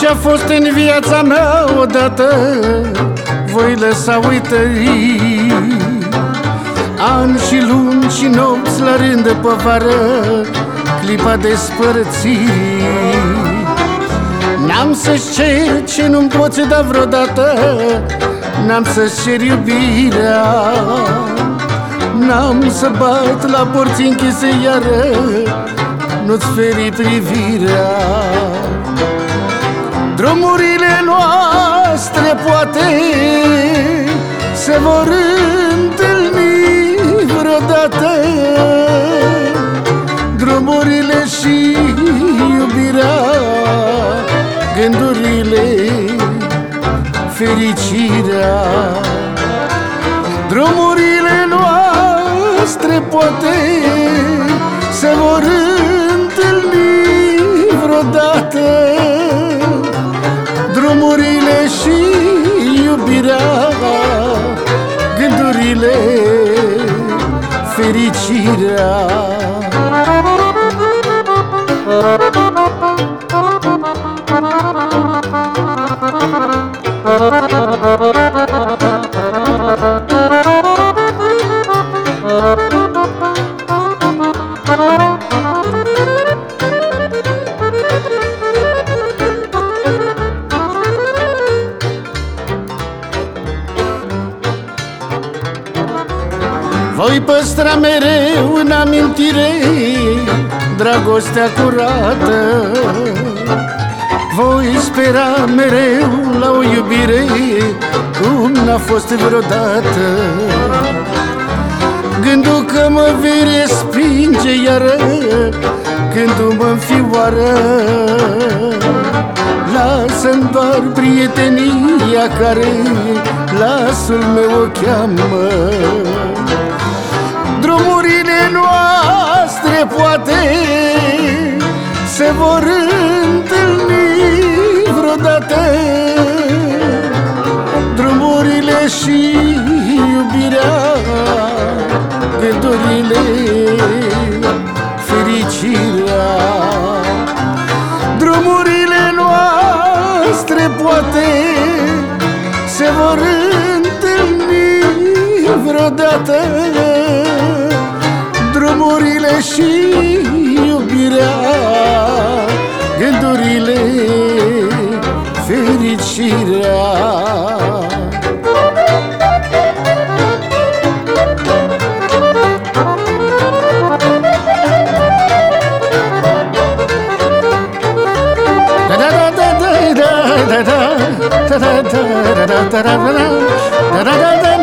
Ce-a fost în viața mea odată voi lăsa uitării. Ani și luni și nopți la rând de povară, clipa despărțirii. N-am să-ți cer ce nu-mi poți da vreodată, n-am să-ți cer iubirea, n-am să bat la porți închise iară, nu-ți feri privirea. Drumurile noastre poate se vor întâlni vreodată, drumurile și iubirea, gândurile, fericirea. Drumurile noastre poate se vor întâlni vreodată, drumurile și iubirea, gândurile, fericirea. Voi păstra mereu în amintire dragostea curată, voi spera mereu la o iubire cum n-a fost vreodată. Gândul că mă vei respinge iară, gândul mă înfioară. Lasă-mi doar prietenia care lasul meu o cheamă. Drumurile noastre poate se vor întâlni vreodată, drumurile și iubirea, gândurile, fericirea. Drumurile noastre poate se vor întâlni vreodată, drumurile și iubirea, gândurile, fericirea. Da da da da da da da da da da da da da da da da da.